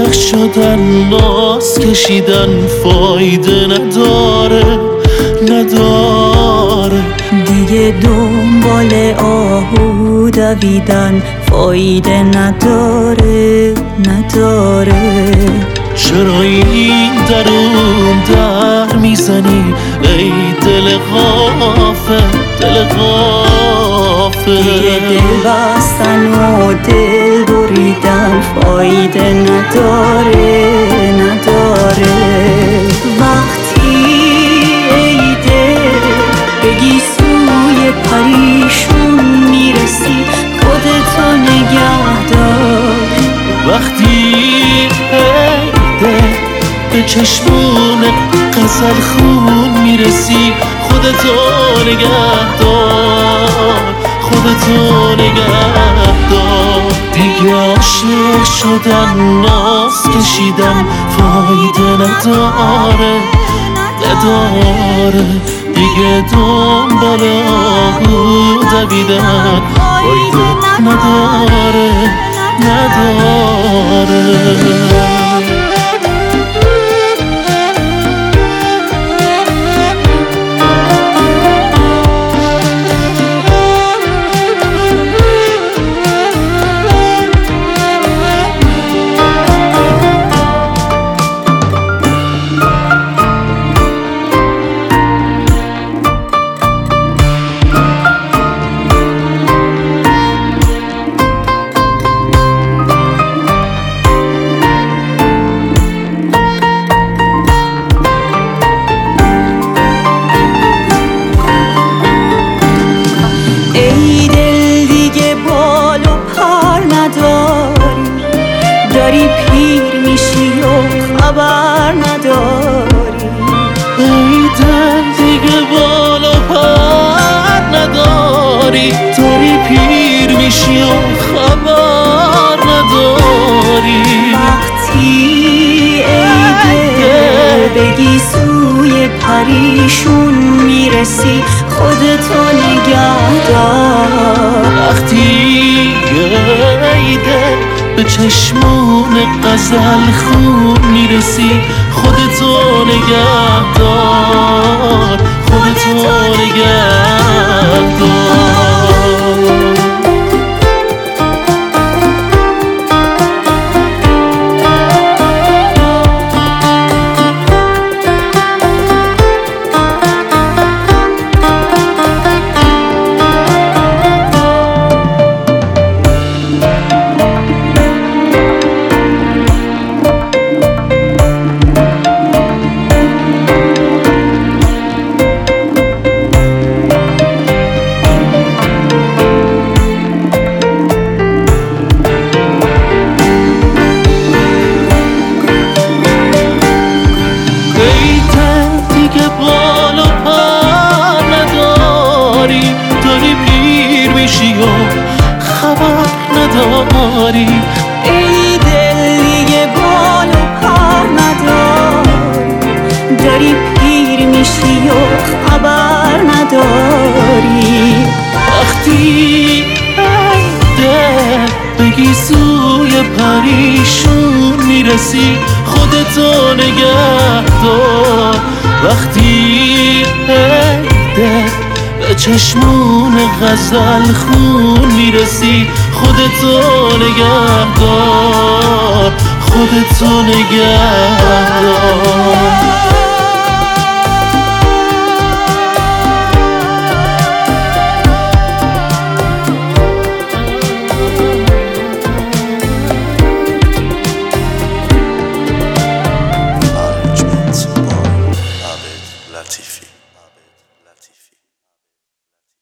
عاشق شدن ناز کشیدن فایده نداره دیگه دنبال آهو دویدن فایده نداره چرا این درون در میزنی ای دل غافل دیگه دل بستن و دل بریدن فایده نداره وقتی ای دل بگی سوی پریشون میرسی خودتو نگه دار وقتی ای دل به چشمون غزل خون میرسی خودتو نگه دار دیگه عاشق شدن ناز کشیدن فایده نداره دیگه دنبال آهو دویدن فایده نداره داری پیر میشی و خبر نداری ای دل دیگه بالا پر نداری داری پیر میشی و خبر نداری وقتی ای دل بگی سوی پریشون میرسی خودتو نگه دار وقتی ای دل به چشمون غزل خون میرسی خودتو نگه دار خبر نداری ای دل دیگه بال و پر نداری داری پیر میشی و خبر نداری وقتی ای دل بگی سوی پریشون میرسی خودتو نگه دار وقتی ای دل به چشمون غزل خون میرسی خودتو نگه دار